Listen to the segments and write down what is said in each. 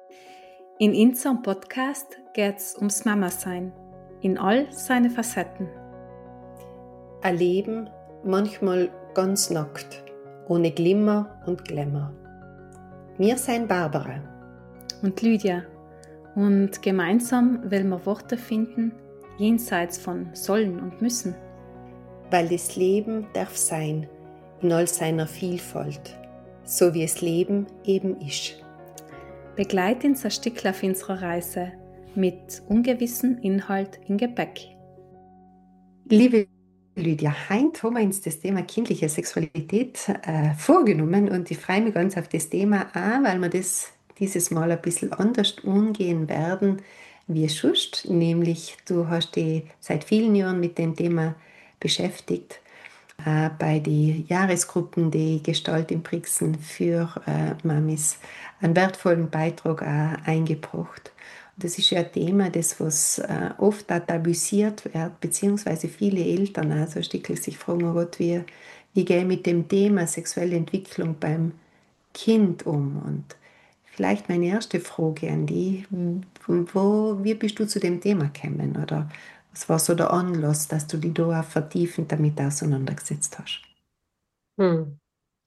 In unserem Podcast geht es ums Mama-Sein in all seine Facetten. Ein Leben manchmal ganz nackt, ohne Glimmer und Glamour. Wir sind Barbara Und Lydia. Und gemeinsam wollen wir Worte finden, jenseits von sollen und müssen. weil das Leben darf sein, in all seiner Vielfalt, so wie es Leben eben ist. Begleit uns ein Stückchen auf unserer Reise mit ungewissem Inhalt im Gepäck. Liebe Lydia, heute haben wir uns das Thema kindliche Sexualität vorgenommen und ich freue mich ganz auf das Thema auch, weil wir das dieses Mal ein bisschen anders umgehen werden wie sonst. Nämlich, du hast dich seit vielen Jahren mit dem Thema beschäftigt, bei den Jahresgruppen, die Gestalt im Brixen für Mamis einen wertvollen Beitrag auch eingebracht. Und das ist ja ein Thema, das was oft auch tabuisiert wird, beziehungsweise viele Eltern auch so ein Stückchen sich fragen, oh Gott, wie gehe ich mit dem Thema sexuelle Entwicklung beim Kind um? Und vielleicht meine erste Frage an dich, wie bist du zu dem Thema gekommen? Oder was war so der Anlass, dass du dich da auch vertiefend damit auseinandergesetzt hast? Hm.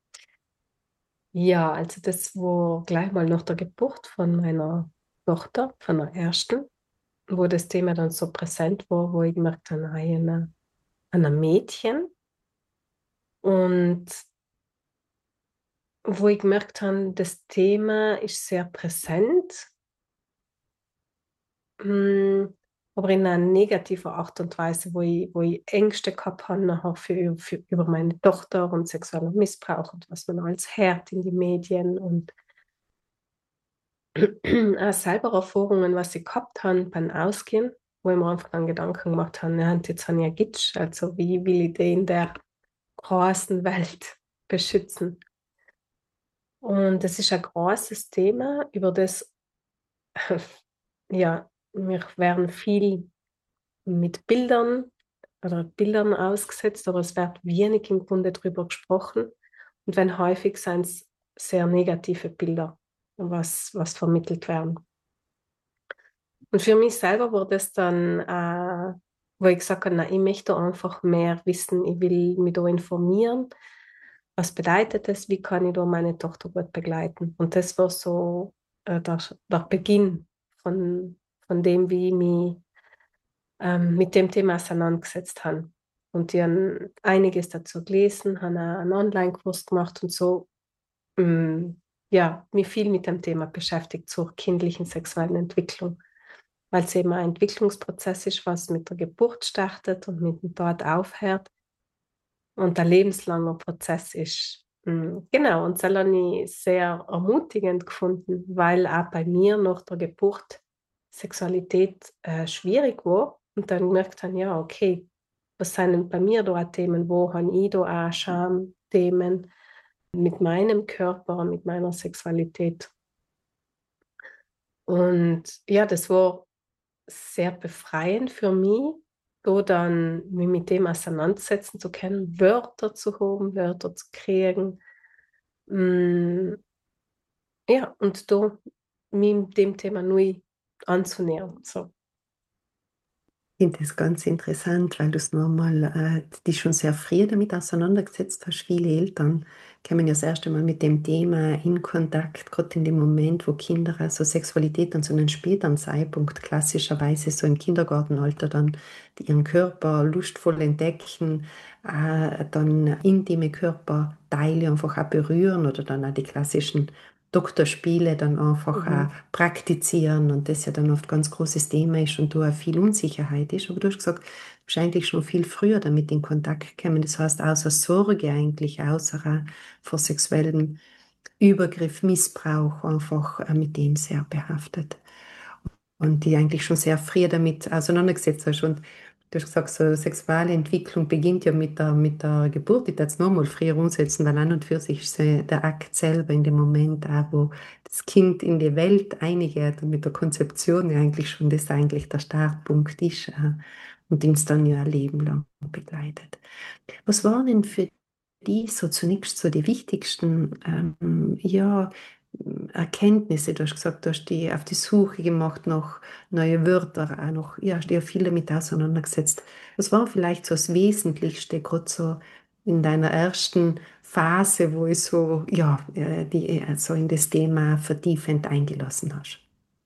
Ja, also das war gleich mal nach der Geburt von meiner Tochter, von der ersten, wo das Thema dann so präsent war, wo ich gemerkt habe, hey, ein Mädchen und wo ich gemerkt habe, das Thema ist sehr präsent, aber in einer negativen Art und Weise, wo ich Ängste gehabt habe nachher über meine Tochter und sexuellen Missbrauch und was man alles hört in die Medien und auch selber Erfahrungen, was ich gehabt habe beim Ausgehen, wo ich mir einfach dann Gedanken gemacht habe, ja, und jetzt habe ich einen Gitsch, also wie will ich den in der großen Welt beschützen? Und das ist ein großes Thema, über das, ja, wir werden viel mit Bildern ausgesetzt, aber es wird wenig im Grunde darüber gesprochen. Und wenn häufig sind es sehr negative Bilder, was vermittelt werden. Und für mich selber war das dann, wo ich gesagt habe, nein, ich möchte einfach mehr wissen, ich will mich da informieren. Was bedeutet das? Wie kann ich da meine Tochter gut begleiten? Und das war so der Beginn von dem, wie ich mich mit dem Thema auseinandergesetzt habe. Und ich habe einiges dazu gelesen, habe auch einen Online-Kurs gemacht und so, ja, mich viel mit dem Thema beschäftigt zur kindlichen sexuellen Entwicklung, weil es eben ein Entwicklungsprozess ist, was mit der Geburt startet und mit dem Tod aufhört und ein lebenslanger Prozess ist. Genau, und das habe ich sehr ermutigend gefunden, weil auch bei mir nach der Geburt Sexualität schwierig war und dann gemerkt habe, ja, okay, was sind denn bei mir da auch Themen, wo habe ich da auch Schamthemen mit meinem Körper, mit meiner Sexualität. Und ja, das war sehr befreiend für mich, da dann mich mit dem auseinandersetzen zu können, Wörter zu haben, Wörter zu kriegen. Ja, und da mich dem Thema neu anzunähern. So. Ich finde das ganz interessant, weil du es nochmal dich schon sehr früh damit auseinandergesetzt hast. Viele Eltern kommen ja das erste Mal mit dem Thema in Kontakt, gerade in dem Moment, wo Kinder also Sexualität an so einem späteren Zeitpunkt, klassischerweise so im Kindergartenalter, dann ihren Körper lustvoll entdecken, dann intime Körperteile einfach auch berühren oder dann auch die klassischen Doktorspiele dann einfach auch praktizieren und das ja dann oft ganz großes Thema ist und da auch viel Unsicherheit ist. Aber du hast gesagt, wahrscheinlich schon viel früher damit in Kontakt gekommen. Das heißt, außer Sorge eigentlich, außer auch vor sexuellem Übergriff, Missbrauch, einfach mit dem sehr behaftet. Und die eigentlich schon sehr früh damit auseinandergesetzt hast. Und du hast gesagt, so sexuelle Entwicklung beginnt ja mit der Geburt. Ich darf es nochmal früher umsetzen, weil an und für sich ist der Akt selber in dem Moment auch, wo das Kind in die Welt eingeht und mit der Konzeption ja eigentlich schon das eigentlich der Startpunkt ist und uns dann ja ein Leben lang begleitet. Was waren denn für dich so zunächst so die wichtigsten Erkenntnisse. Du hast gesagt, du hast dich auf die Suche gemacht nach neuen Wörtern, auch noch, ja, hast dich ja viel damit auseinandergesetzt. Was war vielleicht so das Wesentlichste, gerade so in deiner ersten Phase, wo ich so, ja, die so in das Thema vertiefend eingelassen hast?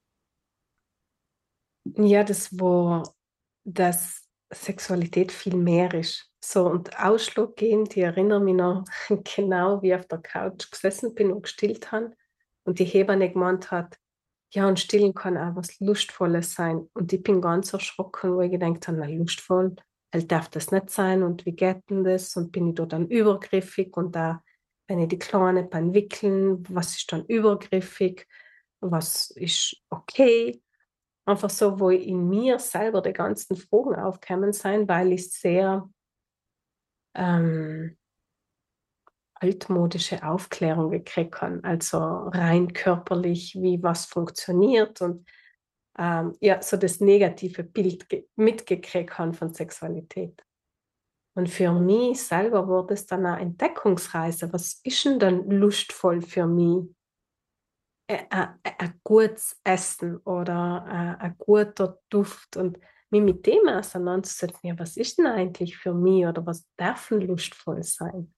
Ja, das war, dass Sexualität viel mehr ist. So, und ausschlaggebend, ich erinnere mich noch genau, wie ich auf der Couch gesessen bin und gestillt habe und die Hebamme gemeint hat, ja, und stillen kann auch was Lustvolles sein. Und ich bin ganz erschrocken, wo ich gedacht habe, na, lustvoll, darf das nicht sein und wie geht denn das? Und bin ich da dann übergriffig und da, wenn ich die Kleine beim Wickeln, was ist dann übergriffig? Was ist okay? Einfach so, wo in mir selber die ganzen Fragen aufkommen sein, weil ich sehr ähm, altmodische Aufklärung gekriegt habe. Also rein körperlich, wie was funktioniert und ja, so das negative Bild mitgekriegt habe von Sexualität. Und für mich selber wurde es dann eine Entdeckungsreise. Was ist denn dann lustvoll für mich? Ein gutes Essen oder ein guter Duft und mich mit dem auseinanderzusetzen, ja, was ist denn eigentlich für mich oder was darf denn lustvoll sein?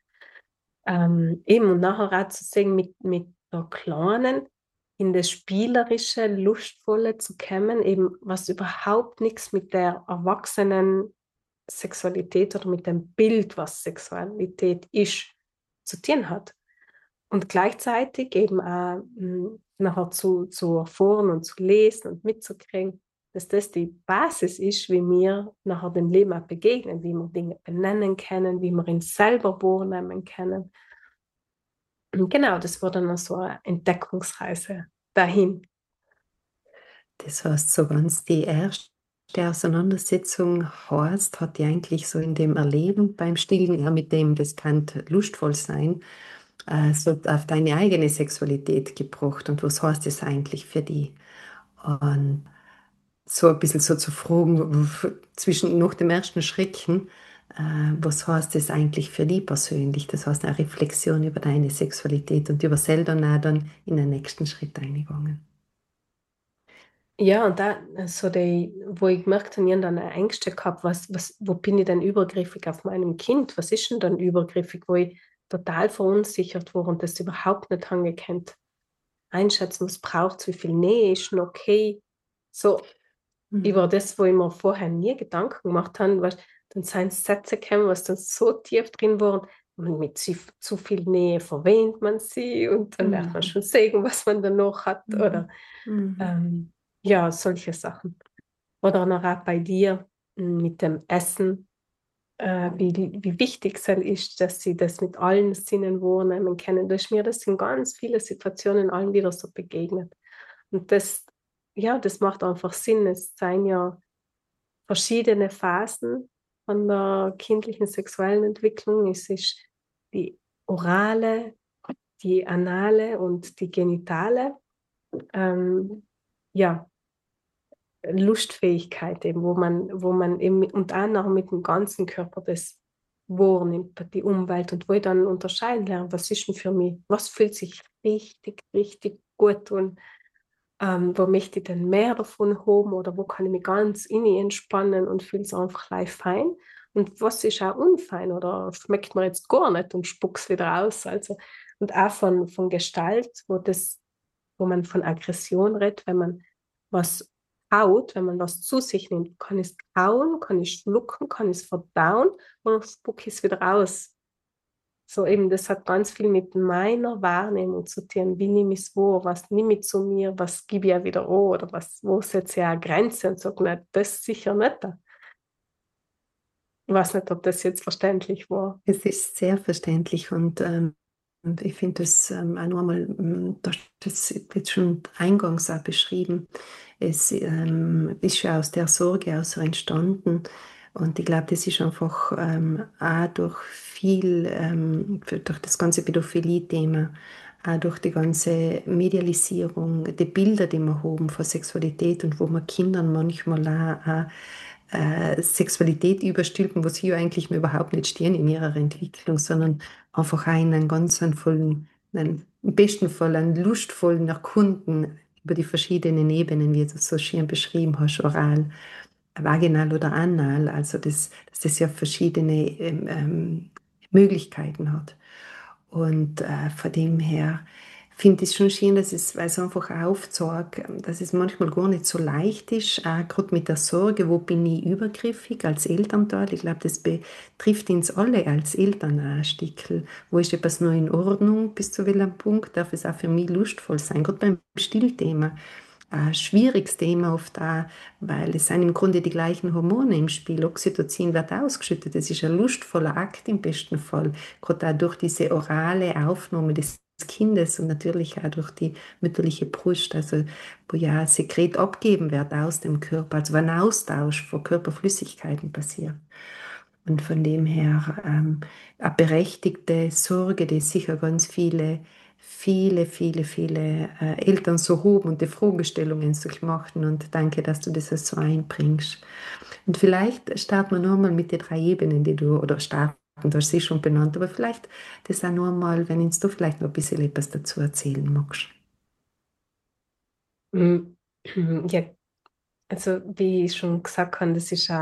Eben und nachher auch zu sehen, mit der Kleinen in das Spielerische, Lustvolle zu kommen, eben was überhaupt nichts mit der erwachsenen Sexualität oder mit dem Bild, was Sexualität ist, zu tun hat. Und gleichzeitig eben auch nachher zu erfahren und zu lesen und mitzukriegen, dass das die Basis ist, wie wir nachher dem Leben auch begegnen, wie wir Dinge benennen können, wie wir ihn selber wahrnehmen können. Und genau, das war dann so eine Entdeckungsreise dahin. Das heißt, so ganz die erste Auseinandersetzung Horst hat die eigentlich so in dem Erleben beim Stillen, ja, mit dem, das kann lustvoll sein, so auf deine eigene Sexualität gebracht und was heißt das eigentlich für die? Und so ein bisschen so zu fragen, zwischen nach dem ersten Schrecken, was heißt das eigentlich für die persönlich? Das heißt eine Reflexion über deine Sexualität und über selber dann in den nächsten Schritt eingegangen. Ja, und da, so die, wo ich gemerkt habe, ich habe dann Ängste gehabt, wo bin ich denn übergriffig auf meinem Kind? Was ist denn dann übergriffig, wo ich total verunsichert war und das überhaupt nicht angekannt einschätzen, was braucht es, wie viel Nähe ist schon okay. So über das, wo ich mir vorher nie Gedanken gemacht habe, was, dann sind Sätze gekommen, was dann so tief drin waren, und mit zu viel Nähe verwöhnt man sie und dann darf man schon sehen, was man danach hat oder Mhm. ja, solche Sachen. Oder auch bei dir mit dem Essen, wie wichtig es ist, dass sie das mit allen Sinnen wahrnehmen können. Da ist mir das in ganz vielen Situationen allen wieder so begegnet. Und das, ja, das macht einfach Sinn. Es seien ja verschiedene Phasen von der kindlichen sexuellen Entwicklung. Es ist die orale, die anale und die genitale. Ja, Lustfähigkeit eben, wo man eben und auch noch mit dem ganzen Körper das wahrnimmt, die Umwelt und wo ich dann unterscheiden lerne, was ist denn für mich, was fühlt sich richtig, richtig gut und wo möchte ich denn mehr davon haben oder wo kann ich mich ganz inni entspannen und fühle es einfach live fein und was ist auch unfein oder schmeckt mir jetzt gar nicht und spuck's wieder aus, also und auch von Gestalt, wo man von Aggression redet, wenn man was kaut, wenn man was zu sich nimmt, kann ich es kauen, kann ich schlucken, kann ich es verdauen und dann spucke ich es wieder raus. So eben, das hat ganz viel mit meiner Wahrnehmung zu tun. Wie nehme ich es wahr? Was nehme ich zu mir? Was gebe ich ja wieder an? Oder wo setze ich eine Grenze und sage, nein, das sicher nicht. Ich weiß nicht, ob das jetzt verständlich war. Es ist sehr verständlich und ich finde das auch nochmal, das jetzt schon eingangs auch beschrieben, es ist ja aus der Sorge aus entstanden und ich glaube, das ist einfach auch durch viel, durch das ganze Pädophilie-Thema, auch durch die ganze Medialisierung, die Bilder, die wir haben von Sexualität und wo man Kindern manchmal auch Sexualität überstülpen, wo sie ja eigentlich noch überhaupt nicht stehen in ihrer Entwicklung, sondern einfach auch in einem ganz vollen im besten Fall einen lustvollen Erkunden über die verschiedenen Ebenen, wie du es so schön beschrieben hast, oral, vaginal oder anal, also dass das ja verschiedene Möglichkeiten hat. Und von dem her finde ich es schon schön, dass es, weil es einfach aufzeigt, dass es manchmal gar nicht so leicht ist, auch gerade mit der Sorge, wo bin ich übergriffig als Elternteil. Ich glaube, das betrifft uns alle als Eltern ein Stückel. Wo ist etwas noch in Ordnung bis zu welchem Punkt? Darf es auch für mich lustvoll sein? Gerade beim Stillthema. Ein schwieriges Thema oft auch, weil es sind im Grunde die gleichen Hormone im Spiel. Oxytocin wird ausgeschüttet. Das ist ein lustvoller Akt im besten Fall. Gerade auch durch diese orale Aufnahme des Kindes und natürlich auch durch die mütterliche Brust, also wo ja ein Sekret abgeben wird aus dem Körper, also ein Austausch von Körperflüssigkeiten passiert. Und von dem her eine berechtigte Sorge, die sicher ganz viele Eltern so haben und die Fragestellungen sich machen, und danke, dass du das so einbringst. Und vielleicht starten wir nochmal mit den 3 Ebenen, die du, oder starten, du hast sie schon benannt, aber vielleicht das auch nochmal, wenn uns du vielleicht noch ein bisschen etwas dazu erzählen magst. Ja, also wie ich schon gesagt habe, das ist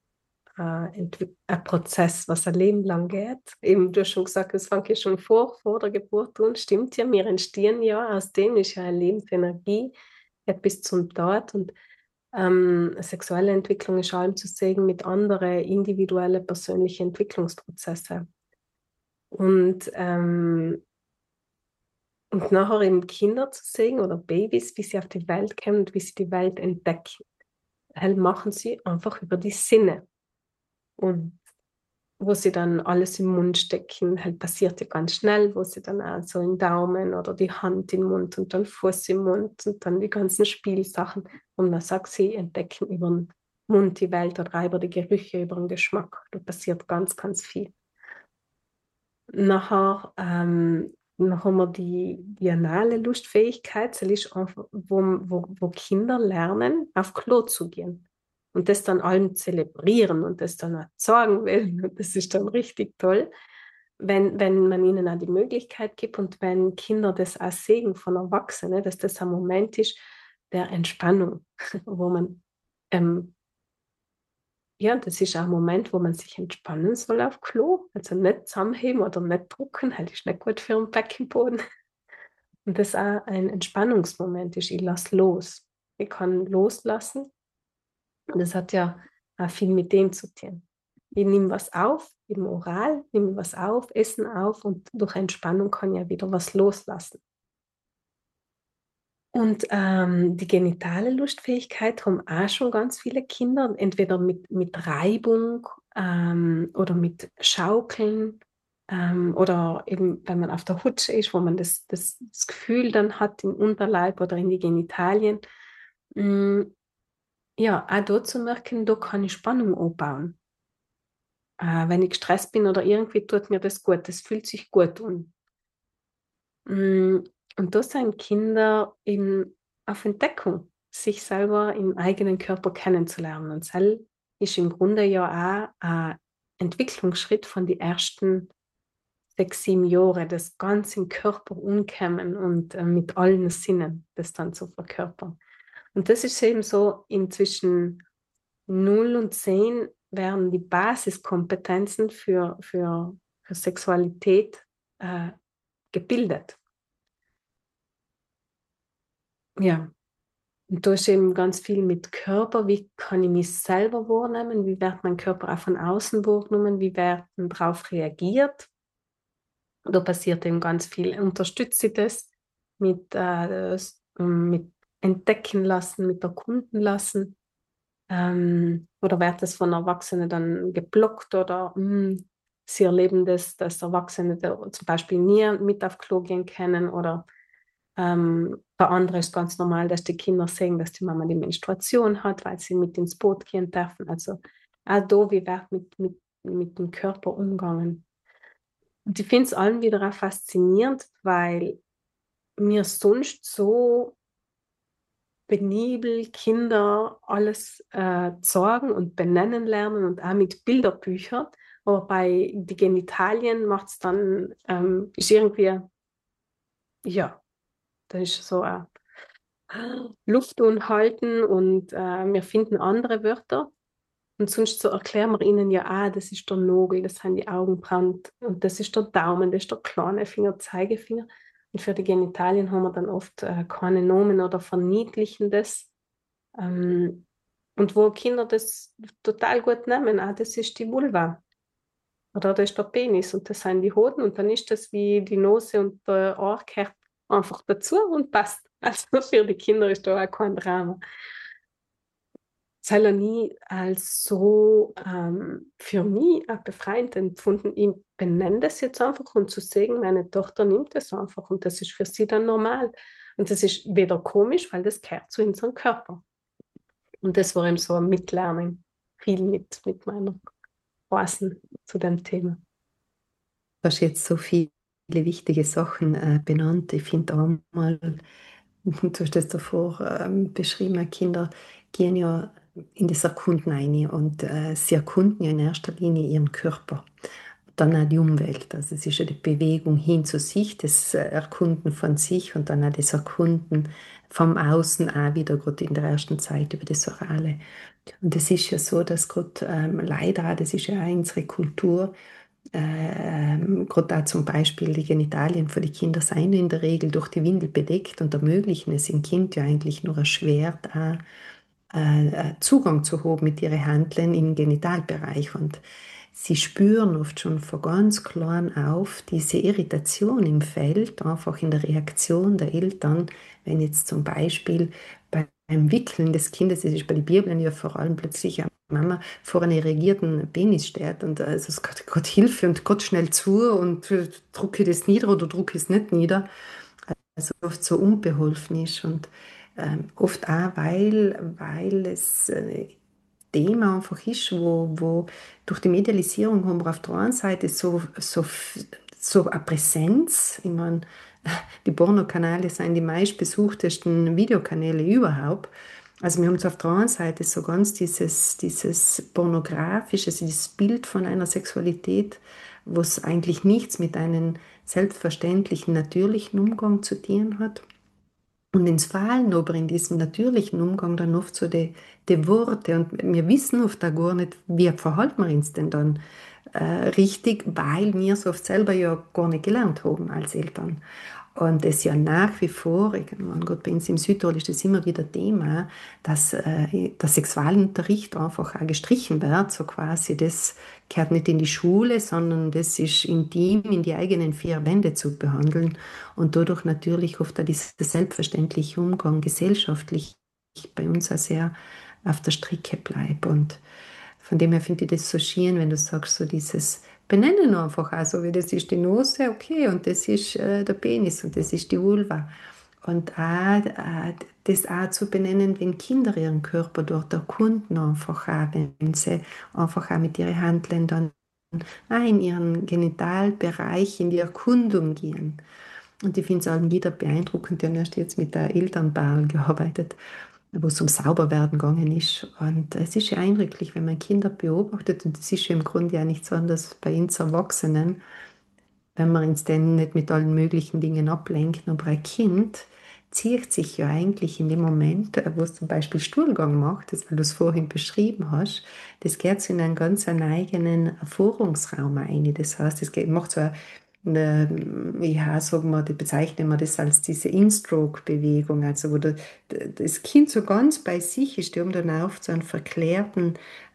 ein Prozess, was ein Leben lang geht. Eben, du hast schon gesagt, das fängt ja schon vor der Geburt an. Stimmt ja, wir entstehen ja, aus dem ist ja eine Lebensenergie, geht bis zum Tod. Und sexuelle Entwicklung ist allem zu sehen mit anderen individuellen persönlichen Entwicklungsprozessen. Und nachher eben Kinder zu sehen oder Babys, wie sie auf die Welt kommen und wie sie die Welt entdecken. Halt machen sie einfach über die Sinne. Und wo sie dann alles im Mund stecken, halt passiert ja ganz schnell, wo sie dann auch so den Daumen oder die Hand im Mund und dann Fuß im Mund und dann die ganzen Spielsachen. Und man sagt, sie entdecken über den Mund die Welt oder über die Gerüche, über den Geschmack. Da passiert ganz, ganz viel. Nachher haben wir die anale Lustfähigkeit, das ist einfach, wo Kinder lernen, auf Klo zu gehen. Und das dann allem zelebrieren und das dann auch sagen will. Und das ist dann richtig toll, wenn man ihnen auch die Möglichkeit gibt und wenn Kinder das auch sehen von Erwachsenen, dass das ein Moment ist der Entspannung, wo man ja, das ist auch ein Moment, wo man sich entspannen soll auf Klo. Also nicht zusammenheben oder nicht drucken, das ist nicht gut für den Beckenboden. Und das auch ein Entspannungsmoment ist, ich lasse los. Ich kann loslassen. Und das hat ja auch viel mit dem zu tun. Ich nehme was auf, im Oral, nehme was auf, Essen auf und durch Entspannung kann ich ja wieder was loslassen. Und die genitale Lustfähigkeit haben auch schon ganz viele Kinder, entweder mit Reibung oder mit Schaukeln oder eben, wenn man auf der Hutsche ist, wo man das Gefühl dann hat im Unterleib oder in die Genitalien. Ja, auch dort zu merken, da kann ich Spannung aufbauen. Wenn ich gestresst bin oder irgendwie tut mir das gut, das fühlt sich gut an. Und da sind Kinder eben auf Entdeckung, sich selber im eigenen Körper kennenzulernen. Und das ist im Grunde ja auch ein Entwicklungsschritt von den ersten 6, 7 Jahren, das ganz im Körper umkommen und mit allen Sinnen das dann zu verkörpern. Und das ist eben so, inzwischen 0 und 10 werden die Basiskompetenzen für Sexualität gebildet. Ja, und da ist eben ganz viel mit Körper. Wie kann ich mich selber wahrnehmen? Wie wird mein Körper auch von außen wahrgenommen? Wie wird darauf reagiert? Da passiert eben ganz viel. Unterstütze ich das mit entdecken lassen, mit erkunden lassen? Oder wird das von Erwachsenen dann geblockt? Oder sie erleben das, dass Erwachsene da zum Beispiel nie mit auf Klo gehen können? Oder bei anderen ist ganz normal, dass die Kinder sehen, dass die Mama die Menstruation hat, weil sie mit ins Boot gehen dürfen. Also auch da, wie wird mit dem Körper umgegangen. Und ich finde es allen wieder auch faszinierend, weil mir sonst so penibel Kinder alles zeigen und benennen lernen und auch mit Bilderbüchern. Aber bei die Genitalien macht es dann, ist irgendwie ja, dann ist so ein Luft anhalten und wir finden andere Wörter. Und sonst so erklären wir ihnen ja, das ist der Nagel, das sind die Augenbrauen und das ist der Daumen, das ist der kleine Finger, Zeigefinger. Und für die Genitalien haben wir dann oft keine Nomen oder verniedlichen das. Und wo Kinder das total gut nehmen, das ist die Vulva oder das ist der Penis und das sind die Hoden und dann ist das wie die Nase und der Ohr gehört einfach dazu und passt. Also für die Kinder ist da auch kein Drama. Das habe ich nie als so für mich auch befreiend empfunden. Ich benenne das jetzt einfach und zu sehen, meine Tochter nimmt das einfach und das ist für sie dann normal. Und das ist weder komisch, weil das gehört zu unserem Körper. Und das war eben so ein Mitlernen, viel mit meiner Ohren zu dem Thema. Du hast jetzt so viele wichtige Sachen benannt. Ich finde auch mal, du hast das davor beschrieben, Kinder gehen ja in das Erkunden rein und sie erkunden ja in erster Linie ihren Körper. Dann auch die Umwelt. Also es ist ja die Bewegung hin zu sich, das Erkunden von sich und dann auch das Erkunden vom Außen auch wieder, gerade in der ersten Zeit über das Orale. Und es ist ja so, dass gerade leider, das ist ja auch unsere Kultur, gerade auch zum Beispiel die Genitalien von den Kindern seien in der Regel durch die Windel bedeckt und ermöglichen es dem Kind ja eigentlich nur erschwert, auch, Zugang zu haben mit ihren Handeln im Genitalbereich. Und sie spüren oft schon von ganz klein auf diese Irritation im Feld, einfach in der Reaktion der Eltern, wenn jetzt zum Beispiel beim Wickeln des Kindes, das ist bei den Bibeln ja vor allem plötzlich eine Mama vor einem irrigierten Penis steht und also es Gott Hilfe und Gott schnell zu und drücke das nieder oder drücke es nicht nieder, also oft so unbeholfen ist und oft auch, weil es Thema einfach ist, wo durch die Medialisierung haben wir auf der einen Seite so eine Präsenz. Ich meine, die Pornokanäle sind die meistbesuchtesten Videokanäle überhaupt. Also wir haben so auf der einen Seite so ganz dieses pornografische, also dieses Bild von einer Sexualität, wo es eigentlich nichts mit einem selbstverständlichen, natürlichen Umgang zu tun hat. Und ins Fallen aber in diesem natürlichen Umgang dann oft so die Worte und wir wissen oft auch gar nicht, wie verhalten wir uns denn dann richtig, weil wir es oft selber ja gar nicht gelernt haben als Eltern. Und es ja nach wie vor, mein Gott, bei uns im Südtirol ist das immer wieder Thema, dass der Sexualunterricht einfach auch gestrichen wird, so quasi, das gehört nicht in die Schule, sondern das ist intim in die eigenen vier Wände zu behandeln und dadurch natürlich oft auch dieser selbstverständliche Umgang gesellschaftlich bei uns auch sehr auf der Strecke bleibt. Und von dem her finde ich das so schön, wenn du sagst, so dieses Benennen einfach auch, so wie das ist die Nase, okay, und das ist der Penis und das ist die Vulva. Und auch, das auch zu benennen, wenn Kinder ihren Körper dort erkunden, einfach auch, wenn sie einfach auch mit ihren Handeln dann auch in ihren Genitalbereich, in die Erkundung gehen. Und ich finde es auch wieder beeindruckend, ich habe erst jetzt mit der Elternpaar gearbeitet, wo es um Sauberwerden gegangen ist. Und es ist ja eindrücklich, wenn man Kinder beobachtet, und das ist ja im Grunde ja nichts anderes bei uns Erwachsenen, wenn wir uns denn nicht mit allen möglichen Dingen ablenken. Aber ein Kind zieht sich ja eigentlich in dem Moment, wo es zum Beispiel Stuhlgang macht, das, weil du es vorhin beschrieben hast, das geht so in einen ganz eigenen Erfahrungsraum ein. Das heißt, es macht so ja, sagen wir, bezeichnen wir das als diese In-Stroke-Bewegung, also wo das Kind so ganz bei sich ist, die haben dann oft so einen verklärten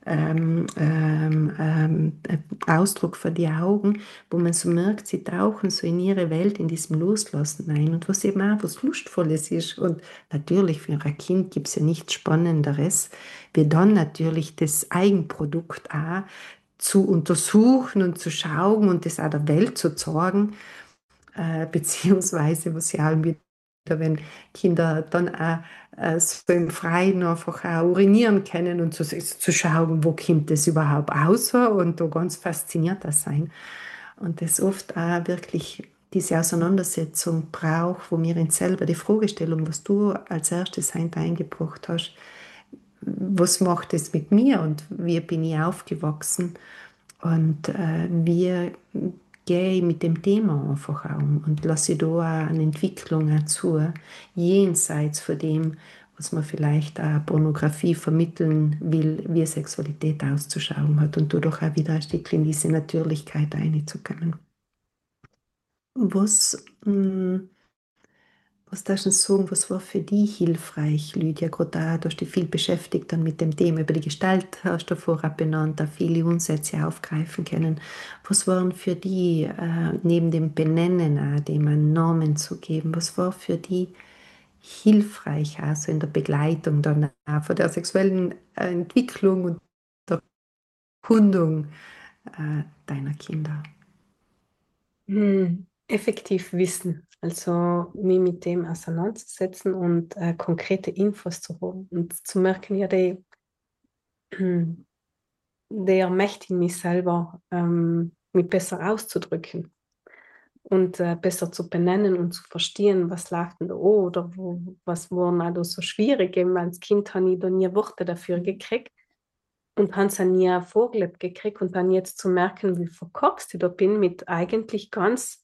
Ausdruck vor die Augen, wo man so merkt, sie tauchen so in ihre Welt, in diesem Loslassen ein und was eben auch was Lustvolles ist. Und natürlich für ein Kind gibt es ja nichts Spannenderes, wie dann natürlich das Eigenprodukt auch zu untersuchen und zu schauen und das auch der Welt zu zeigen, beziehungsweise was ja auch wieder, wenn Kinder dann auch so im Freien einfach auch urinieren können und zu schauen, wo kommt das überhaupt aus und da ganz fasziniert das sein. Und das oft auch wirklich diese Auseinandersetzung braucht, wo mir selber die Fragestellung, was du als erstes eingebracht hast, was macht es mit mir und wie bin ich aufgewachsen und wie gehe mit dem Thema einfach um und lasse da auch eine Entwicklung auch zu, jenseits von dem, was man vielleicht auch Pornografie vermitteln will, wie Sexualität auszuschauen hat und dadurch auch wieder ein Stückchen in diese Natürlichkeit reinzukommen. Was, was darfst du sagen, was war für dich hilfreich, Lydia? Gerade auch, du hast dich viel beschäftigt dann mit dem Thema über die Gestalt, hast du vorab benannt, da viele Unsätze aufgreifen können. Was waren für dich, neben dem Benennen auch, dem einen Namen zu geben, was war für dich hilfreich, also in der Begleitung dann auch von der sexuellen Entwicklung und der Kundung deiner Kinder? Effektiv wissen, also mich mit dem auseinanderzusetzen und konkrete Infos zu holen und zu merken, ja, die ermächtigen mich selber, mich besser auszudrücken und besser zu benennen und zu verstehen, was läuft denn da an oder was waren auch da so schwierig. Eben als Kind habe ich da nie Worte dafür gekriegt und habe es auch nie vorgelebt gekriegt und dann jetzt zu merken, wie verkorkst ich da bin mit eigentlich ganz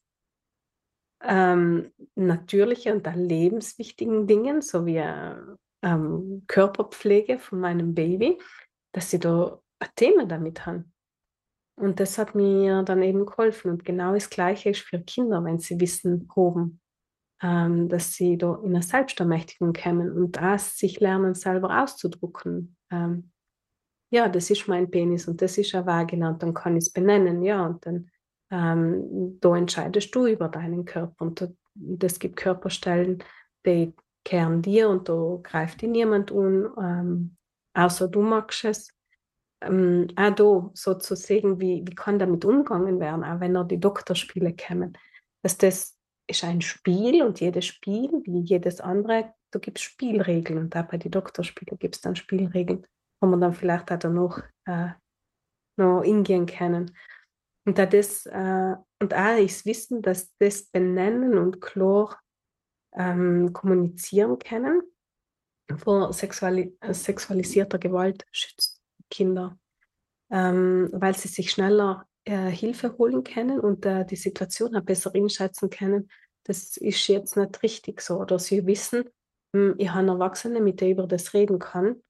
natürliche und auch lebenswichtigen Dingen, so wie Körperpflege von meinem Baby, dass sie da ein Thema damit haben. Und das hat mir dann eben geholfen. Und genau das Gleiche ist für Kinder, wenn sie Wissen proben, dass sie da in eine Selbstermächtigung kommen und auch sich lernen, selber auszudrucken. Ja, das ist mein Penis und das ist eine Vagina und dann kann ich es benennen, ja, und dann da entscheidest du über deinen Körper und das gibt Körperstellen, die kehren dir und da greift dir niemand an, außer du magst es. Auch da so zu sehen, wie kann damit umgegangen werden, auch wenn die Doktorspiele kommen. Dass das ist ein Spiel und jedes Spiel, wie jedes andere, da gibt es Spielregeln und auch bei den Doktorspielen gibt es dann Spielregeln, wo man dann vielleicht auch danach noch hingehen können. Und und auch das Wissen, dass das benennen und klar kommunizieren können vor sexualisierter Gewalt schützt Kinder, weil sie sich schneller Hilfe holen können und die Situation auch besser einschätzen können. Das ist jetzt nicht richtig so. Oder sie wissen, ich habe Erwachsene, mit denen ich über das reden kann.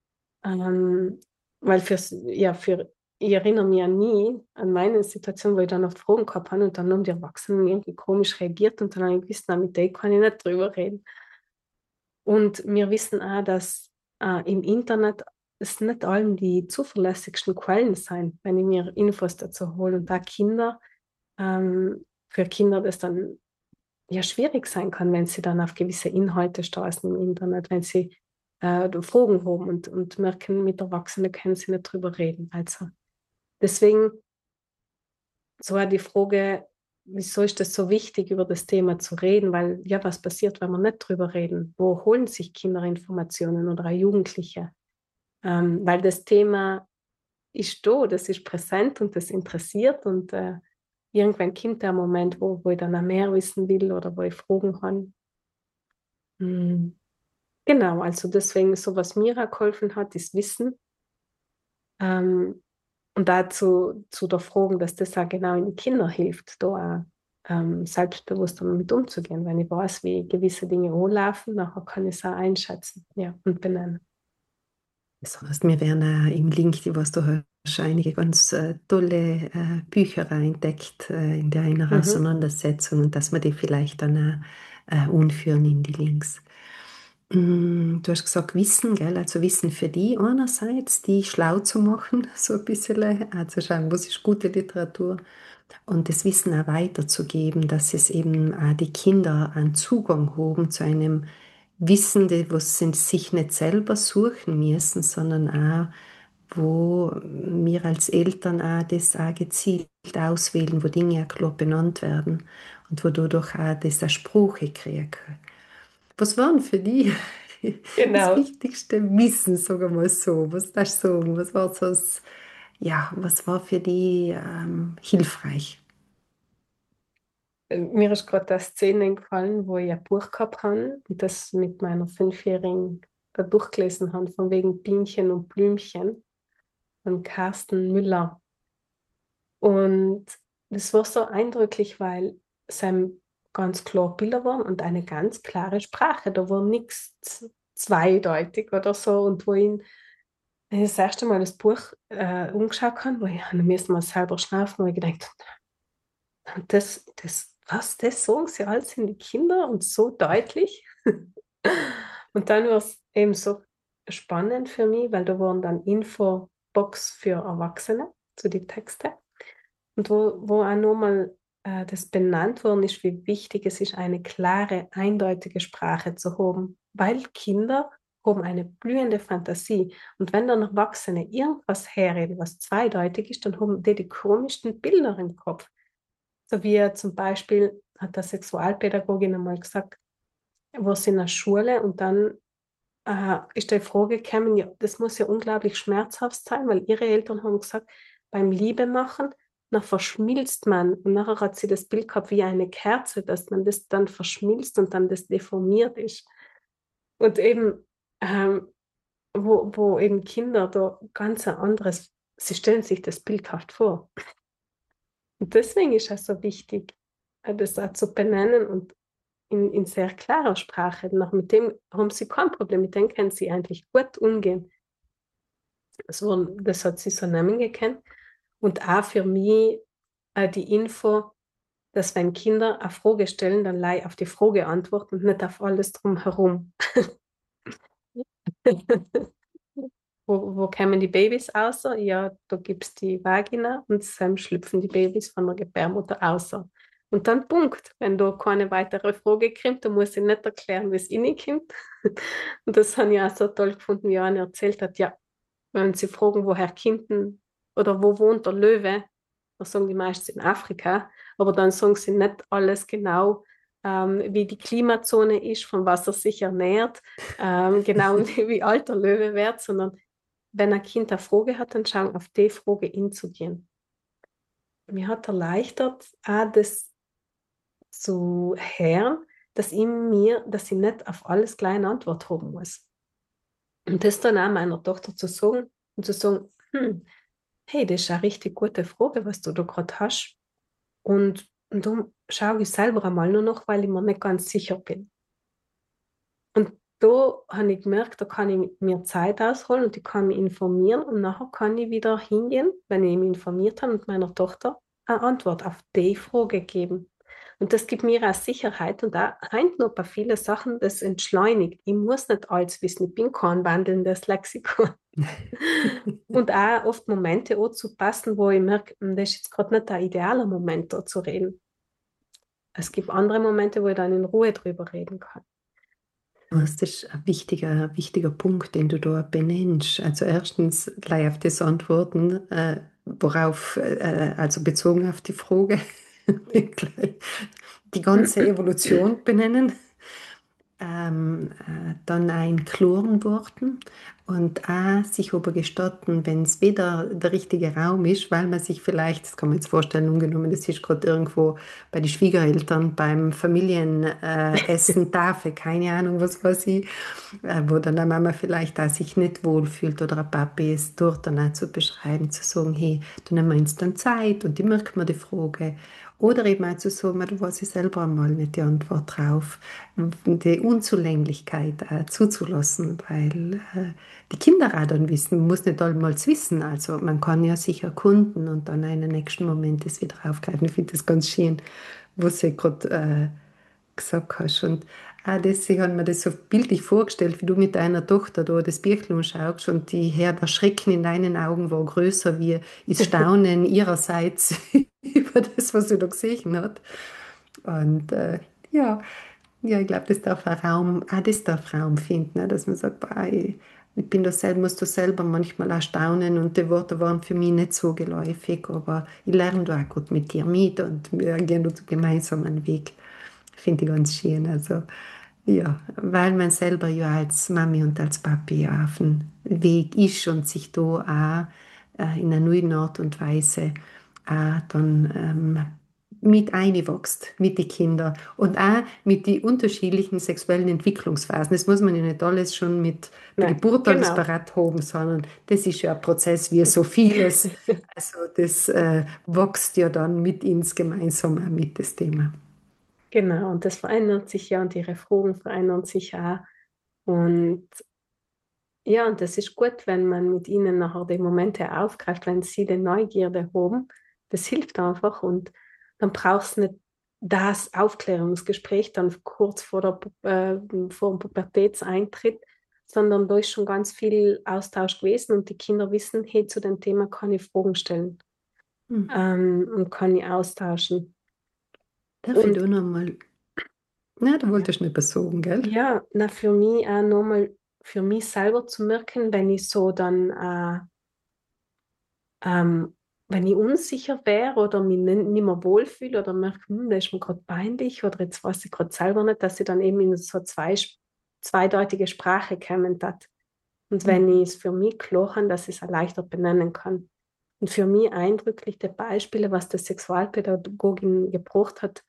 Weil ich erinnere mich an nie an meine Situation, wo ich dann oft Fragen gehabt habe und dann haben die Erwachsenen irgendwie komisch reagiert und dann habe ich gewusst, na, mit denen kann ich nicht drüber reden. Und wir wissen auch, dass im Internet es nicht allem die zuverlässigsten Quellen sein, wenn ich mir Infos dazu hole. Und da für Kinder das dann ja schwierig sein kann, wenn sie dann auf gewisse Inhalte stoßen im Internet, wenn sie Fragen haben und merken, mit Erwachsenen können sie nicht drüber reden. Also deswegen so war die Frage, wieso ist das so wichtig, über das Thema zu reden? Weil ja, was passiert, wenn wir nicht drüber reden? Wo holen sich Kinder Informationen oder auch Jugendliche? Weil das Thema ist da, das ist präsent und das interessiert und irgendwann kommt der Moment, wo ich dann auch mehr wissen will oder wo ich Fragen habe. Genau, also deswegen so, was mir auch geholfen hat, ist Wissen. Und dazu zu der Frage, dass das auch genau in die Kinder hilft, da auch selbstbewusster damit umzugehen. Wenn ich weiß, wie gewisse Dinge anlaufen, nachher kann ich es auch einschätzen, ja, und benennen. Das heißt, wir werden auch im Link, die was du hast, einige ganz tolle Bücher entdeckt in einer Auseinandersetzung und dass wir die vielleicht dann auch umführen in die Links. Du hast gesagt Wissen, gell? Also Wissen für die einerseits, die schlau zu machen, so ein bisschen, zu schauen, was ist gute Literatur und das Wissen auch weiterzugeben, dass es eben auch die Kinder einen Zugang haben zu einem Wissen, was sie sich nicht selber suchen müssen, sondern auch, wo wir als Eltern auch das auch gezielt auswählen, wo Dinge auch klar benannt werden und wo dadurch auch das eine Sprache kriegen. Was waren für die das Genau. wichtigste Wissen, sagen wir mal so? Was darfst du sagen? Was war so ja, was war für die hilfreich? Mir ist gerade eine Szene eingefallen, wo ich ein Buch gehabt habe und das mit meiner 5-Jährigen durchgelesen habe, von wegen Bienchen und Blümchen von Carsten Müller. Und das war so eindrücklich, weil es einem ganz klar Bilder waren und eine ganz klare Sprache. Da war nichts zweideutig oder so. Und wo ich das erste Mal das Buch umgeschaut habe, wo ich dann müssen wir selber schnaufen, wo ich gedacht das sagen sie alles sind die Kinder und so deutlich. Und dann war es eben so spannend für mich, weil da waren dann Infobox für Erwachsene zu die Texte. Und wo auch nochmal das benannt worden ist, wie wichtig es ist, eine klare, eindeutige Sprache zu haben, weil Kinder haben eine blühende Fantasie. Und wenn dann Erwachsene irgendwas herreden, was zweideutig ist, dann haben die komischsten Bilder im Kopf. So wie zum Beispiel hat der Sexualpädagogin einmal gesagt, war sie in der Schule und dann ist die Frage gekommen, ja, das muss ja unglaublich schmerzhaft sein, weil ihre Eltern haben gesagt, beim Liebe machen, dann verschmilzt man und nachher hat sie das Bild gehabt wie eine Kerze, dass man das dann verschmilzt und dann das deformiert ist. Und eben, wo eben Kinder da ganz ein anderes, sie stellen sich das bildhaft vor. Und deswegen ist es so wichtig, das auch zu benennen und in sehr klarer Sprache. Mit dem haben sie kein Problem, mit dem können sie eigentlich gut umgehen. So, das hat sie so nehmen gekannt. Und auch für mich die Info, dass wenn Kinder eine Frage stellen, dann leih auf die Frage antworten und nicht auf alles drumherum. Wo kämen die Babys raus? Ja, da gibt es die Vagina und dann schlüpfen die Babys von der Gebärmutter raus. Und dann Punkt. Wenn da keine weitere Frage kommt, dann muss ich nicht erklären, wie es reinkommt. Und das habe ich auch so toll gefunden, wie Anne erzählt hat. Ja, wenn sie fragen, woher kommt denn, oder wo wohnt der Löwe, dann sagen die meistens in Afrika, aber dann sagen sie nicht alles genau, wie die Klimazone ist, von was er sich ernährt, genau wie alt der Löwe wird, sondern wenn ein Kind eine Frage hat, dann schauen auf die Frage hinzugehen. Mir hat erleichtert, auch das zu hören, dass ich nicht auf alles gleich eine Antwort haben muss. Und das dann auch meiner Tochter zu sagen und zu sagen, hey, das ist eine richtig gute Frage, was du da gerade hast. Und darum schaue ich selber einmal nur noch, weil ich mir nicht ganz sicher bin. Und da habe ich gemerkt, da kann ich mir Zeit ausholen und ich kann mich informieren und nachher kann ich wieder hingehen, wenn ich mich informiert habe und meiner Tochter eine Antwort auf die Frage geben. Und das gibt mir auch Sicherheit und auch heint noch bei vielen Sachen, das entschleunigt. Ich muss nicht alles wissen, ich bin kein wandelndes Lexikon. Und auch oft Momente zu passen, wo ich merke, das ist jetzt gerade nicht der ideale Moment, da zu reden. Es gibt andere Momente, wo ich dann in Ruhe drüber reden kann. Das ist ein wichtiger Punkt, den du da benennst. Also erstens gleich auf das Antworten, also bezogen auf die Frage, die ganze Evolution benennen. Dann auch in klaren Worten und auch sich aber gestatten, wenn es wieder der richtige Raum ist, weil man sich vielleicht, das kann man jetzt vorstellen, ungenommen, das ist gerade irgendwo bei den Schwiegereltern beim Familienessen, Tafel, keine Ahnung, was weiß ich, wo dann eine Mama vielleicht auch sich nicht wohlfühlt oder ein Papi ist, dort dann auch zu beschreiben, zu sagen, hey, du nimmst uns dann Zeit und die merkt man die Frage. Oder eben auch zu sagen, du weißt selber einmal nicht die Antwort drauf, die Unzulänglichkeit zuzulassen, weil die Kinder auch dann wissen, man muss nicht einmal wissen, also man kann ja sich erkunden und dann in den nächsten Moment das wieder aufgreifen. Ich finde das ganz schön, was du gerade gesagt hast. Und auch deswegen hat mir das so bildlich vorgestellt, wie du mit deiner Tochter da das Bierchen schaust und der Schrecken in deinen Augen war größer wie das Staunen ihrerseits über das, was sie da gesehen hat. Und ja, ja, ich glaube, das darf Raum finden, ne? Dass man sagt, boah, ich bin da selber, muss da selber manchmal auch staunen und die Worte waren für mich nicht so geläufig, aber ich lerne da auch gut mit dir mit und wir gehen da gemeinsam einen Weg. Finde ich ganz schön. Also, ja, weil man selber ja als Mami und als Papi auf dem Weg ist und sich da auch in einer neuen Art und Weise dann mit einwächst mit den Kindern und auch mit den unterschiedlichen sexuellen Entwicklungsphasen. Das muss man ja nicht alles schon mit der Nein, Geburt alles genau. parat haben, sondern das ist ja ein Prozess wie so vieles. Also das wächst ja dann mit uns gemeinsam auch mit das Thema. Genau, und das verändert sich ja und ihre Fragen verändern sich auch. Und ja, und das ist gut, wenn man mit ihnen nachher die Momente aufgreift, wenn sie die Neugierde haben. Das hilft einfach und dann brauchst du nicht das Aufklärungsgespräch dann kurz vor dem Pubertätseintritt, sondern da ist schon ganz viel Austausch gewesen und die Kinder wissen, hey, zu dem Thema kann ich Fragen stellen Hm. und kann ich austauschen. Darf ich Und da nochmal? Na, du ja, wolltest nicht was sagen, gell? ja, na, für mich auch nochmal, für mich selber zu merken, wenn ich so dann Ähm, wenn ich unsicher wäre oder mich nicht mehr wohlfühle oder merke, das ist mir gerade peinlich oder jetzt weiß ich gerade selber nicht, dass ich dann eben in so zweideutige Sprache kommen hat. Und wenn Mhm. ich es für mich klar habe, dass ich es erleichtert benennen kann. Und für mich eindrückliche Beispiele, was die Sexualpädagogin gebracht hat,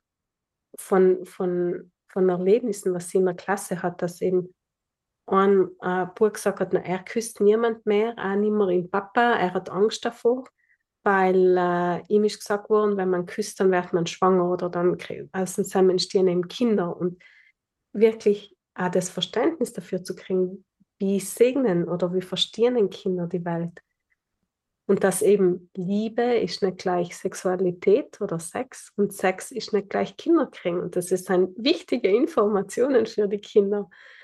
von Erlebnissen, was sie in der Klasse hat, dass eben ein Bub gesagt hat, na, er küsst niemand mehr, auch nicht mehr ihn Papa, er hat Angst davor, weil ihm ist gesagt worden, wenn man küsst, dann wird man schwanger oder dann aus dem Samen entstehen eben Kinder. Und wirklich auch das Verständnis dafür zu kriegen, wie segnen oder wie verstehen denn Kinder die Welt. Und dass eben Liebe ist nicht gleich Sexualität oder Sex und Sex ist nicht gleich Kinderkriegen. Und das sind wichtige Informationen für die Kinder.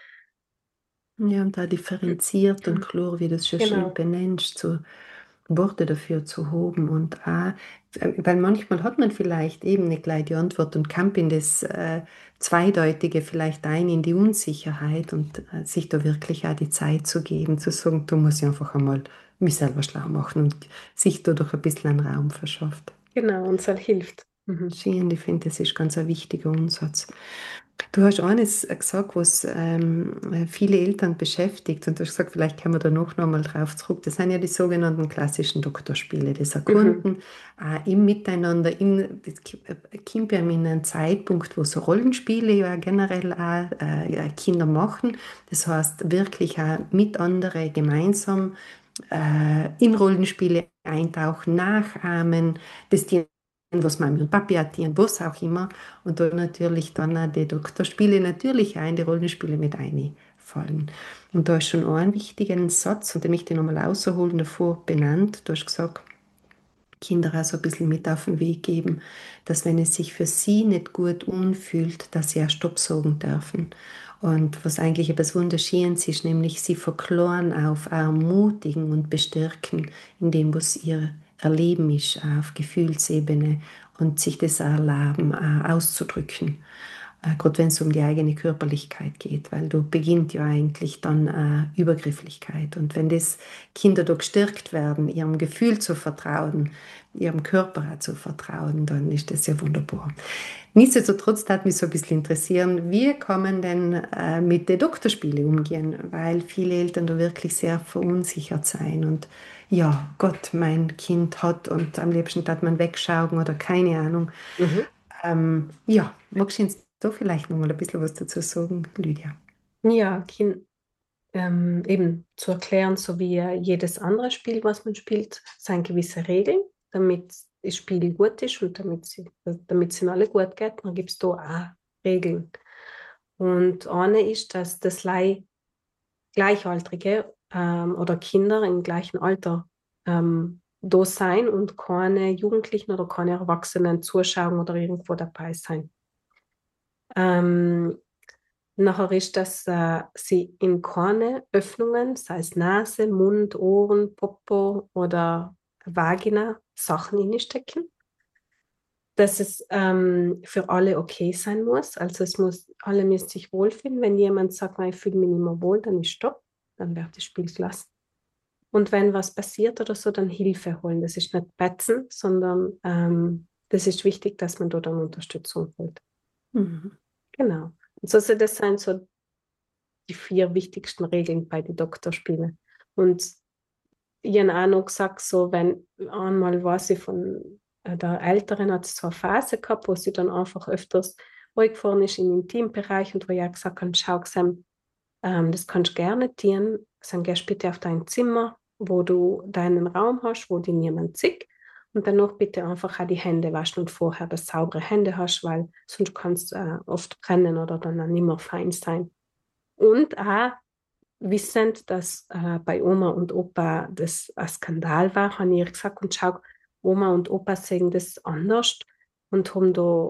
Ja, und da differenziert und klar, wie du es schon schön Genau. benennst, so Worte dafür zu haben und auch, weil manchmal hat man vielleicht eben nicht gleich die Antwort und kann in das Zweideutige vielleicht ein in die Unsicherheit und sich da wirklich auch die Zeit zu geben, zu sagen, du musst einfach einmal mich selber schlau machen und sich dadurch ein bisschen einen Raum verschafft. Genau, und es hilft. Schön, ich finde, das ist ganz ein wichtiger Ansatz. Du hast eines gesagt, was viele Eltern beschäftigt, und du hast gesagt, vielleicht kommen wir da noch mal drauf zurück. Das sind ja die sogenannten klassischen Doktorspiele, das Mhm. Erkunden im Miteinander. Das kommt ja in einem Zeitpunkt, wo so Rollenspiele ja generell auch Kinder machen. Das heißt, wirklich auch mit anderen gemeinsam in Rollenspiele eintauchen, nachahmen, das was Mami und Papi hatten, was auch immer. Und da natürlich dann auch die Doktorspiele natürlich auch in die Rollenspiele mit einfallen. Und da ist schon ein wichtiger Satz, und den möchte ich nochmal rausholen, davor benannt. Du hast gesagt, Kinder auch so ein bisschen mit auf den Weg geben, dass wenn es sich für sie nicht gut anfühlt, dass sie auch Stopp sagen dürfen. Und was eigentlich etwas Wunderschönes ist, nämlich sie verklären auf, auch ermutigen und bestärken in dem, was ihr Erleben ist, auch auf Gefühlsebene und sich das auch erlauben, auch auszudrücken. Gerade wenn es um die eigene Körperlichkeit geht, weil da beginnt ja eigentlich dann Übergrifflichkeit. Und wenn das Kinder da gestärkt werden, ihrem Gefühl zu vertrauen, ihrem Körper auch zu vertrauen, dann ist das ja wunderbar. Nichtsdestotrotz hat mich so ein bisschen interessieren, wie kann man denn mit den Doktorspielen umgehen, weil viele Eltern da wirklich sehr verunsichert sein und ja, Gott, mein Kind hat und am liebsten hat man wegschauen oder keine Ahnung. Mhm. Ja, magst du uns da vielleicht noch mal ein bisschen was dazu sagen, Lydia? Ja, eben zu erklären, so wie jedes andere Spiel, was man spielt, sind gewisse Regeln, damit das Spiel gut ist und damit es ihnen alle gut geht, dann gibt es da auch Regeln. Und eine ist, dass das Gleichaltrige oder Kinder im gleichen Alter da sein und keine Jugendlichen oder keine Erwachsenen zuschauen oder irgendwo dabei sein. Ähm, Nachher ist, dass sie in keine Öffnungen, sei es Nase, Mund, Ohren, Popo oder Vagina, Sachen hineinstecken. Dass es für alle okay sein muss. Also alle müssen sich wohlfühlen. Wenn jemand sagt, ich fühle mich nicht mehr wohl, dann ist Stopp, dann wird das Spiel gelassen. Und wenn was passiert oder so, dann Hilfe holen. Das ist nicht Betzen, sondern das ist wichtig, dass man dort dann Unterstützung holt. Mhm. Genau. Und so, das sind so die 4 wichtigsten Regeln bei den Doktorspielen. Und ich habe auch noch gesagt, so, wenn einmal weiß ich von der Älteren hat so eine Phase gehabt, wo sie dann einfach öfters ruhig gefahren ist im Intimbereich und wo ich auch gesagt habe, schau, Sam, das kannst du gerne tun. Dann gehst bitte auf dein Zimmer, wo du deinen Raum hast, wo dich niemand sieht. Und danach bitte einfach auch die Hände waschen und vorher, dass du saubere Hände hast, weil sonst kannst du oft brennen oder dann auch nicht mehr fein sein. Und auch wissend, dass bei Oma und Opa das ein Skandal war, habe ich ihr gesagt, und schau, Oma und Opa sehen das anders und haben da,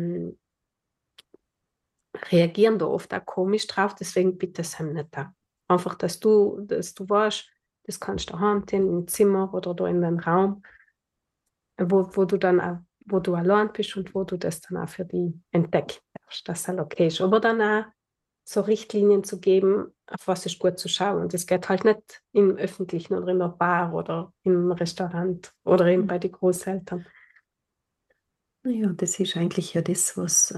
reagieren da oft auch komisch drauf, deswegen bitte es ihm nicht da. Einfach, dass du weißt, das kannst du daheim tun, im Zimmer oder da in deinem Raum, wo du dann auch, wo du allein bist und wo du das dann auch für dich entdecken darfst, dass es okay ist. Aber dann auch so Richtlinien zu geben, auf was ist gut zu schauen. Und das geht halt nicht im Öffentlichen oder in der Bar oder im Restaurant oder eben bei den Großeltern. Ja, das ist eigentlich ja das,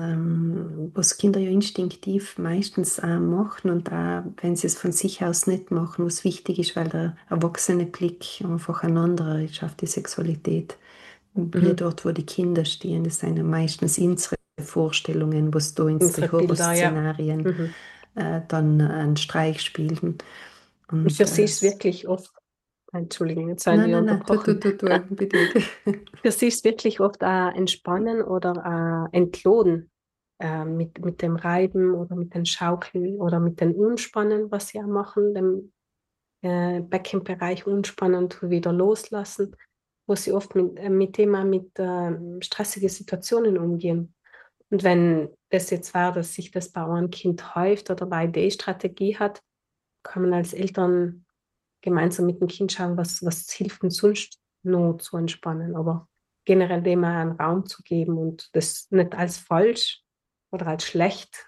was Kinder ja instinktiv meistens auch machen und auch, wenn sie es von sich aus nicht machen, was wichtig ist, weil der erwachsene Blick einfach ein anderer ist auf die Sexualität. Wir dort, wo die Kinder stehen, das sind ja meistens unsere Vorstellungen, was da Unsere unsere Bilder, ja. Horrorszenarien dann einen Streich spielen. Und Und für sie ist es wirklich oft, Entschuldigung, jetzt habe ich nein, dich nein, nein, unterbrochen. unbedingt. Für sie ist es wirklich oft Entspannen oder Entladen mit dem Reiben oder mit dem Schaukeln oder mit dem Unspannen, was sie auch machen, dem Beckenbereich unspannen und wieder loslassen, wo sie oft mit dem auch mit stressigen Situationen umgehen. Und wenn das jetzt war, dass sich das bei einem Kind häuft oder bei die Strategie hat, kann man als Eltern gemeinsam mit dem Kind schauen, was hilft denn sonst noch zu entspannen. Aber generell dem auch einen Raum zu geben und das nicht als falsch oder als schlecht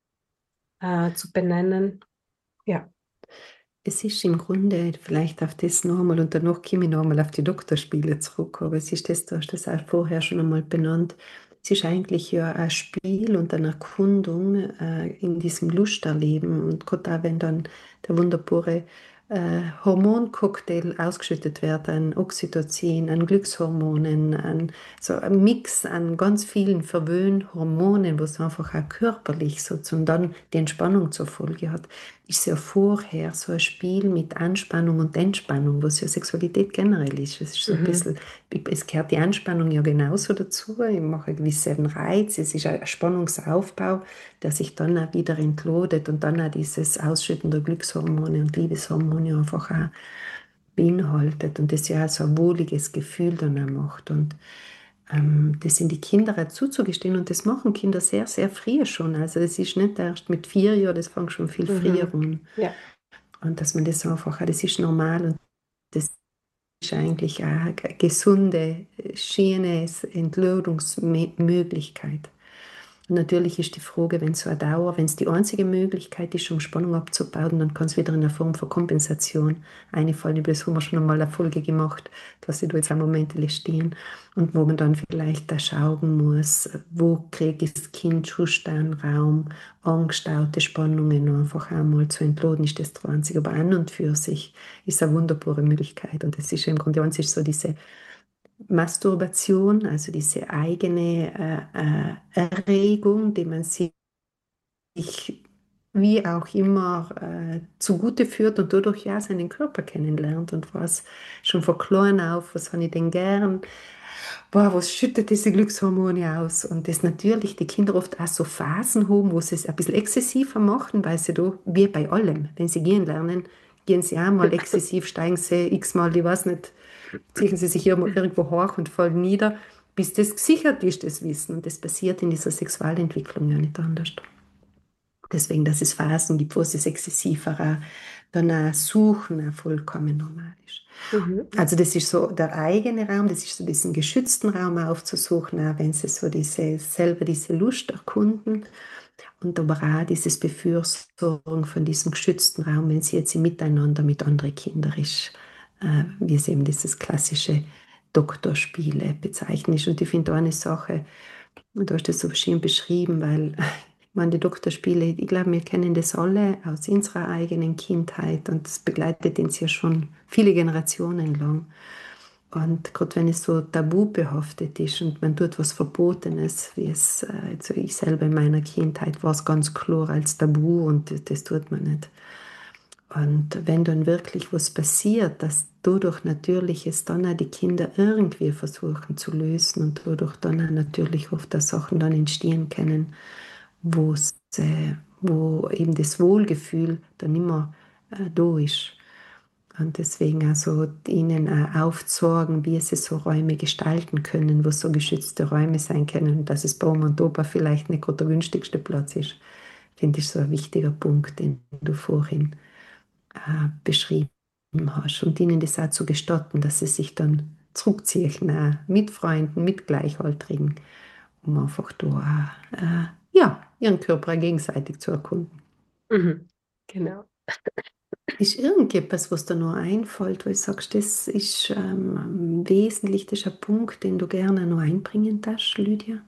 zu benennen. Ja. Es ist im Grunde vielleicht auf das nochmal und danach komme ich nochmal auf die Doktorspiele zurück, aber es ist das, du hast das auch vorher schon einmal benannt, es ist eigentlich ja ein Spiel und eine Erkundung in diesem Lusterleben und gerade auch wenn dann der wunderbare Hormoncocktail ausgeschüttet wird, an Oxytocin, an Glückshormonen, an so ein Mix an ganz vielen Verwöhnhormonen, was einfach auch körperlich so und dann die Entspannung zur Folge hat, ist ja vorher so ein Spiel mit Anspannung und Entspannung, was ja Sexualität generell ist. Es ist so ein bisschen, es gehört die Anspannung ja genauso dazu. Ich mache einen gewissen Reiz, es ist ein Spannungsaufbau, der sich dann auch wieder entladet und dann auch dieses Ausschütten der Glückshormone und Liebeshormone einfach auch beinhaltet und das ja auch so ein wohliges Gefühl dann auch macht. Und das sind die Kinder auch zuzugestehen und das machen Kinder sehr, sehr früh schon. Also das ist nicht erst mit 4 Jahren, das fängt schon viel früher an. Ja. Und dass man das einfach, das ist normal und das ist eigentlich auch eine gesunde, schöne Entladungsmöglichkeit. Und natürlich ist die Frage, wenn es so eine Dauer, wenn es die einzige Möglichkeit ist, um Spannung abzubauen, dann kann es wieder in einer Form von Kompensation einfallen. Über das haben wir schon einmal eine Folge gemacht, dass ich da jetzt auch Momente stehen und wo man dann vielleicht da schauen muss, wo kriegt das Kind schustern Raum, angestaute Spannungen noch einfach einmal zu entladen, ist das der einzige. Aber an und für sich ist eine wunderbare Möglichkeit und das ist im Grunde eins ist so diese Masturbation, also diese eigene Erregung, die man sich wie auch immer zugute führt und dadurch ja seinen Körper kennenlernt und was schon von klein auf, was habe ich denn gern, boah, was schüttet diese Glückshormone aus und das natürlich die Kinder oft auch so Phasen haben, wo sie es ein bisschen exzessiver machen, weil sie da, wie bei allem, wenn sie gehen lernen, gehen sie auch mal exzessiv, steigen sie x-mal, ich weiß nicht, ziehen sie sich irgendwo hoch und fallen nieder, bis das gesichert ist, das Wissen. Und das passiert in dieser Sexualentwicklung ja nicht anders. Deswegen, dass es Phasen gibt, wo es exzessiver dann auch Suchen auch vollkommen normal ist. Also das ist so der eigene Raum, das ist so diesen geschützten Raum aufzusuchen, auch wenn sie so selber diese Lust erkunden und aber auch dieses Befürsorgen von diesem geschützten Raum, wenn sie jetzt im Miteinander mit anderen Kindern ist, wie es eben dieses klassische Doktorspiele bezeichnet ist. Und ich finde auch eine Sache, und du hast das so schön beschrieben, weil ich meine, die Doktorspiele, ich glaube, wir kennen das alle aus unserer eigenen Kindheit und das begleitet uns ja schon viele Generationen lang. Und gerade wenn es so tabubehaftet ist und man tut was Verbotenes, wie es, also ich selber in meiner Kindheit war es ganz klar als Tabu und das tut man nicht. Und wenn dann wirklich was passiert, dass dadurch natürlich es dann auch die Kinder irgendwie versuchen zu lösen und dadurch dann auch natürlich oft auch Sachen dann entstehen können, wo eben das Wohlgefühl dann immer da ist. Und deswegen also ihnen aufzeigen, wie sie so Räume gestalten können, wo so geschützte Räume sein können, dass es bei Oma und Opa vielleicht nicht gerade der günstigste Platz ist, finde ich so ein wichtiger Punkt, den du vorhin beschrieben hast. Und ihnen das auch zu gestatten, dass sie sich dann zurückziehen, mit Freunden, mit Gleichaltrigen, um einfach da ja, ihren Körper gegenseitig zu erkunden. Mhm. Genau. Ist irgendetwas, was dir noch einfällt, wo du sagst, das ist wesentlich, das ist ein Punkt, den du gerne noch einbringen darfst, Lydia?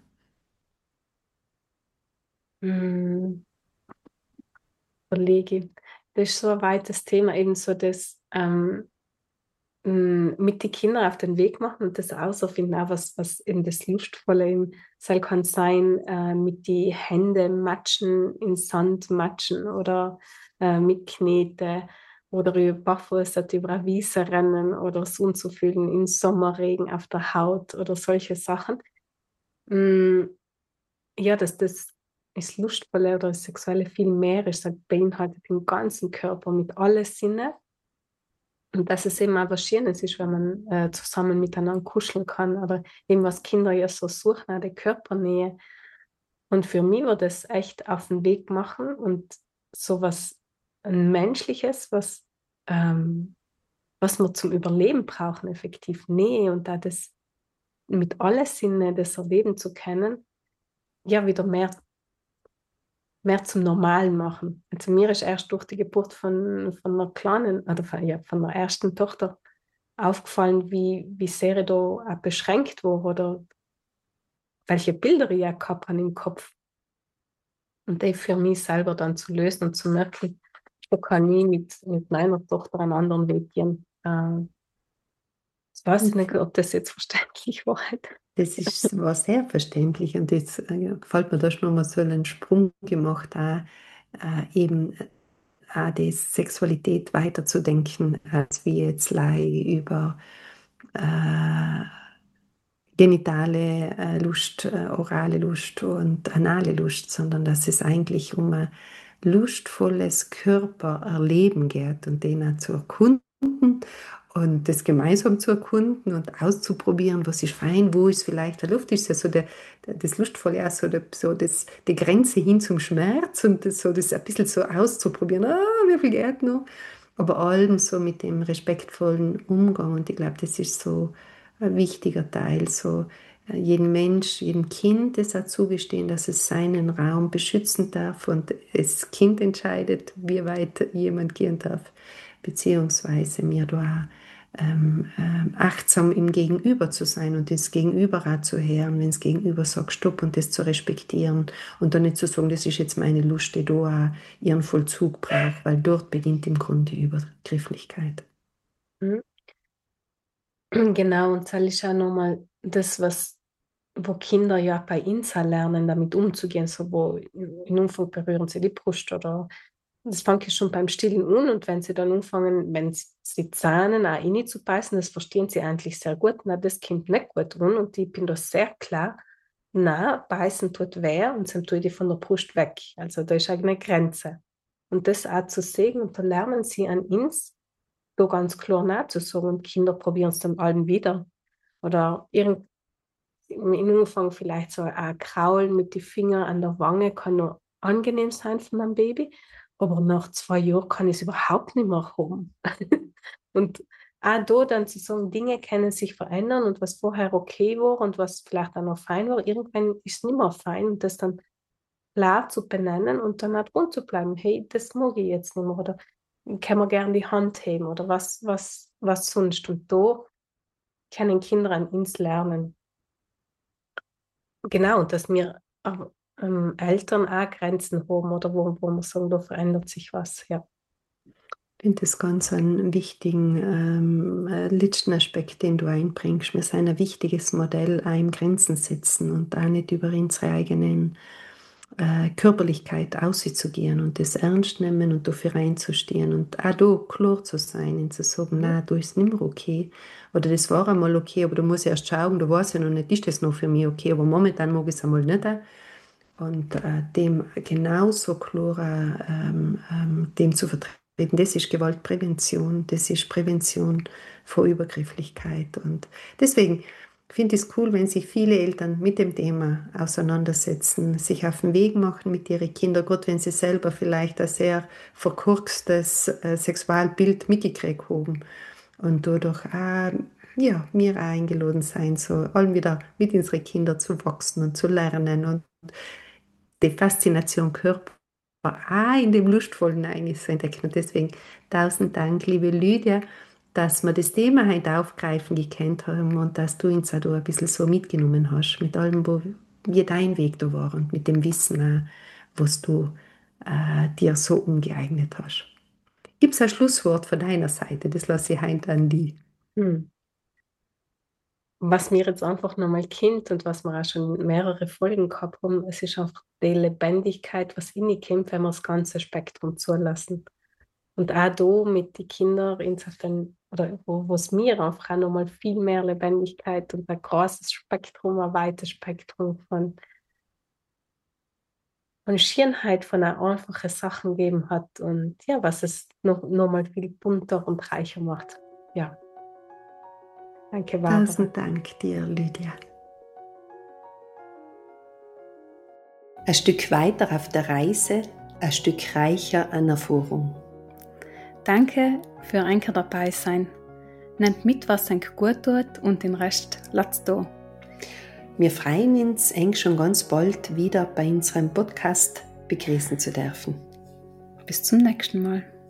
Mm, Überlege. Das ist so ein weites Thema, eben so das mit den Kindern auf den Weg machen und das auch so finden, auch was eben das Lustvolle im Seil kann sein, mit die Hände matschen, in Sand matschen oder mit Knete oder über barfuß über eine Wiese rennen oder Sonne zu fühlen im Sommerregen auf der Haut oder solche Sachen. Mm, ja, dass das Lustvolle oder das Sexuelle viel mehr ist, das beinhaltet den ganzen Körper mit allen Sinnen. Und dass es eben auch was Schönes ist, wenn man zusammen miteinander kuscheln kann. Aber eben was Kinder ja so suchen, auch die Körpernähe. Und für mich war das echt auf den Weg machen und so was ein Menschliches, was wir zum Überleben brauchen, effektiv Nähe und da das mit allen Sinnen das erleben zu können, ja, wieder mehr zum Normalen machen. Also mir ist erst durch die Geburt von einer kleinen, oder von der ersten Tochter aufgefallen, wie sehr ich da auch beschränkt war oder welche Bilder ich auch gehabt habe im Kopf. Und die für mich selber dann zu lösen und zu merken, so kann ich mit meiner Tochter einen anderen Weg gehen. Ich weiß nicht, ob das jetzt verständlich war. War sehr verständlich und jetzt gefällt mir, da schon nochmal so einen Sprung gemacht, auch, eben auch die Sexualität weiterzudenken, als wie jetzt über äh, genitale Lust, orale Lust und anale Lust, sondern dass es eigentlich um ein lustvolles Körpererleben geht und den auch zu erkunden und das gemeinsam zu erkunden und auszuprobieren, was ist fein, wo ist vielleicht der Luft, ist ja so das Lustvolle, auch die Grenze hin zum Schmerz und das ein bisschen so auszuprobieren, wie viel geht noch, aber allem so mit dem respektvollen Umgang und ich glaube, das ist so ein wichtiger Teil, so jedem Mensch, jedem Kind es auch zugestehen, dass es seinen Raum beschützen darf und das Kind entscheidet, wie weit jemand gehen darf, beziehungsweise mir da achtsam im Gegenüber zu sein und das Gegenüber auch zu hören, wenn das Gegenüber sagt, stopp und das zu respektieren und dann nicht zu sagen, das ist jetzt meine Lust, die da auch ihren Vollzug braucht, weil dort beginnt im Grunde die Übergrifflichkeit. Genau, und das ist auch nochmal das, wo Kinder ja bei uns auch lernen, damit umzugehen, so wo in Anfang berühren sie die Brust oder das fängt ja schon beim Stillen an und wenn sie dann anfangen, wenn sie Zähne auch rein zu beißen, das verstehen sie eigentlich sehr gut, na, das kommt nicht gut an und ich bin da sehr klar, na, beißen tut weh und dann tue ich die von der Brust weg. Also da ist eine Grenze. Und das auch zu sehen und da lernen sie an uns, da ganz klar Nein zu sagen und Kinder probieren es dann allen wieder. Oder im Anfang vielleicht so ein Kraulen mit den Fingern an der Wange kann nur angenehm sein für mein Baby, aber nach 2 Jahren kann ich es überhaupt nicht mehr haben. Und auch da dann zu sagen, Dinge können sich verändern und was vorher okay war und was vielleicht auch noch fein war, irgendwann ist es nicht mehr fein und das dann klar zu benennen und dann auch dran zu bleiben, hey, das mag ich jetzt nicht mehr oder kann man gerne die Hand heben oder was sonst. Und da können Kinder an uns lernen. Genau, dass wir Eltern auch Grenzen haben oder wo wir sagen, da verändert sich was. Ja. Ich finde das ganz einen wichtigen letzten Aspekt, den du einbringst. Wir sind ein wichtiges Modell auch im Grenzen setzen und auch nicht über unsere eigenen Körperlichkeit auszugehen und das ernst nehmen und dafür einzustehen und auch da klar zu sein und zu sagen, nein, da ist nicht mehr okay oder das war einmal okay, aber du musst erst schauen, du weißt ja noch nicht, ist das noch für mich okay, aber momentan mag ich es einmal nicht. Und dem genauso klar dem zu vertreten, das ist Gewaltprävention, das ist Prävention vor Übergrifflichkeit. Und deswegen finde ich es cool, wenn sich viele Eltern mit dem Thema auseinandersetzen, sich auf den Weg machen mit ihren Kindern, gerade wenn sie selber vielleicht ein sehr verkorkstes Sexualbild mitgekriegt haben und dadurch auch, ja, wir auch eingeladen sein, so allem wieder mit unseren Kindern zu wachsen und zu lernen und die Faszination Körper auch in dem Lustvollen eigentlich zu entdecken. Und deswegen 1000 Dank, liebe Lydia, dass wir das Thema heute aufgreifen gekannt haben und dass du uns auch da ein bisschen so mitgenommen hast, mit allem, wie dein Weg da war und mit dem Wissen auch, was du dir so umgeeignet hast. Gibt es ein Schlusswort von deiner Seite? Das lasse ich heute an die. Was mir jetzt einfach nochmal kennt und was wir auch schon mehrere Folgen gehabt haben, es ist einfach die Lebendigkeit, was in die kommt, wenn wir das ganze Spektrum zulassen. Und auch da mit den Kindern, insofern, oder wo es mir einfach auch nochmal viel mehr Lebendigkeit und ein großes Spektrum, ein weites Spektrum von Schönheit, von auch einfachen Sachen gegeben hat und ja, was es nochmal viel bunter und reicher macht. Ja. Danke, Barbara. 1000 Dank dir, Lydia. Ein Stück weiter auf der Reise, ein Stück reicher an Erfahrung. Danke für Anker dabei sein. Nehmt mit, was euch gut tut und den Rest lasst da. Wir freuen uns, eng schon ganz bald wieder bei unserem Podcast begrüßen zu dürfen. Bis zum nächsten Mal.